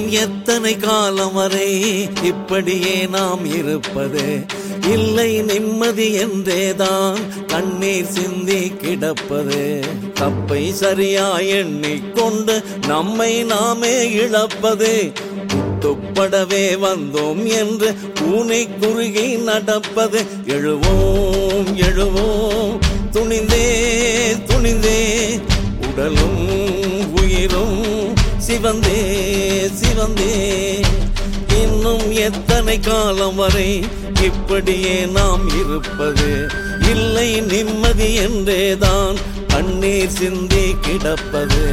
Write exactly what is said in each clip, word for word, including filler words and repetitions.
இன்னும் எத்தனை காலம் வரை இப்படியே நாம் இருப்பது? இல்லை நிம்மதி என்றேதான் கண்ணீர் சிந்தி கிடப்பது. தப்பை சரியாய் எண்ணிக்கொண்டு நம்மை நாமே இழப்பது. துப்படவே வந்தோம் என்று பூனை குறுகி நடப்பது. எழுவோம் எழுவோம் துணிந்தே துணிந்தே, உடலும் உயிரும் சிவந்தே சிவந்தே. இன்னும் எத்தனை காலம் வரை இப்படியே நாம் இருப்பது? இல்லை நிம்மதி என்றேதான் கண்ணீர் சிந்தி கிடப்பது.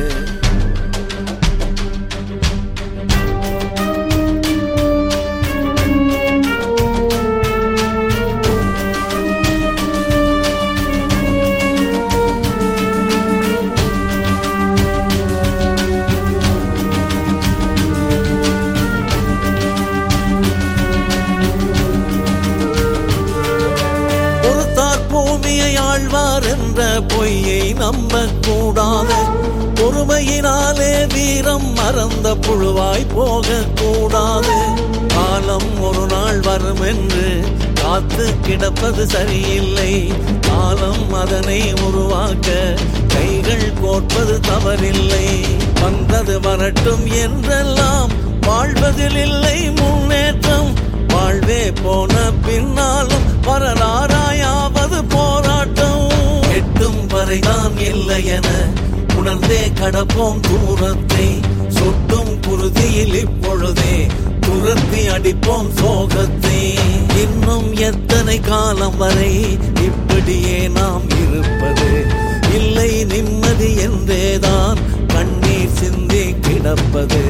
ஆழ்வார் என்ற பொய்யை நம்ப கூடாது. பொறுமையினாலே வீரம் மறந்த புழுவாய் போக கூடாது. காலம் ஒரு நாள் வரும் என்று காத்து கிடப்பது சரியில்லை. காலம் அதனை உருவாக்க கைகள் கோர்ப்பது தவறில்லை. வந்தது வரட்டும் என்றெல்லாம் வாழ்வதில் இல்லை முன்னேற்றம். வாழ்வே போன பின்னாலும் வரலாறாயாவது போராட்டம். எட்டும் வரைதான் இல்லை என உணர்ந்தே கடப்போம் தூரத்தை. சொட்டும் குருதியில் இப்பொழுதே துரத்தி அடிப்போம் சோகத்தை. இன்னும் எத்தனை காலம் வரை இப்படியே நாம் இருப்பது? இல்லை நிம்மதி என்றேதான் கண்ணீர் சிந்தி கிடப்பது.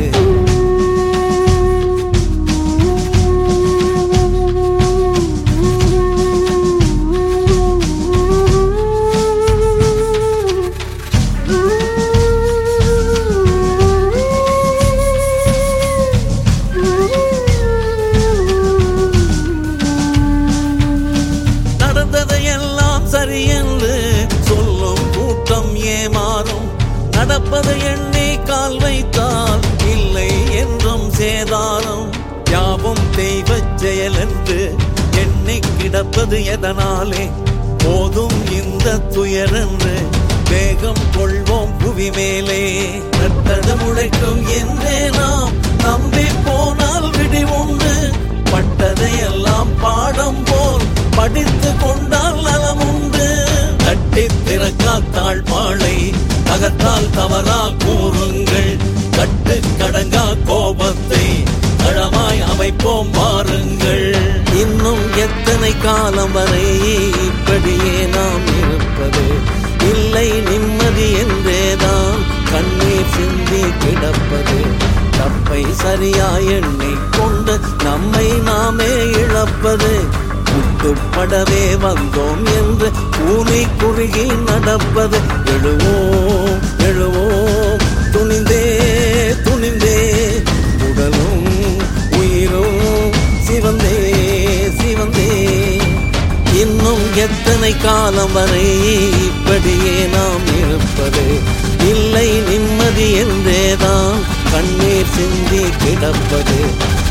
சரி என்று சொல்லும் கூட்டம் ஏமாறும். நடப்பதை எண்ணி கால் வைத்தால் இல்லை என்றும் சேதாரம். யாவும் தெய்வ செயல் என்று எண்ணி கிடப்பது எதனாலே? போதும் இந்த துயர் என்று வேகம் கொள்வோம் புவி மேலே. நட்டது முளைக்கும் என்றே நாம் நம்பி போனால் விடி உண்டு. பட்டதை எல்லாம் பாடம் போல் படித்து கொண்டால் நலம் உண்டு. கட்டி திறக்கா தாழ்பாளை அகத்தால் தவறா கூறுங்கள். கட்டு கடங்கா கோபத்தை களமாய் அமைப்போம் வாருங்கள். இன்னும் எத்தனை காலம் வரை இப்படியே நாம் இருப்பது? இல்லை நிம்மதி என்றேதான் கண்ணீர் சிந்தி கிடப்பது. தப்பை சரியாய் எண்ணிக்கொண்டு நம்மை நாமே இழப்பது. துப்படவே வந்தோம் என்று பூனை குறுகி நடப்பது. எழுவோம் எழுவோம் துணிந்தே துணிந்தே, உடலும் உயிரும் சிவந்தே சிவந்தே. இன்னும் எத்தனை காலம் வரை இப்படியே நாம் இருப்பது? இல்லை நிம்மதி என்றேதான் கண்ணீர் சிந்தி கிடப்பது.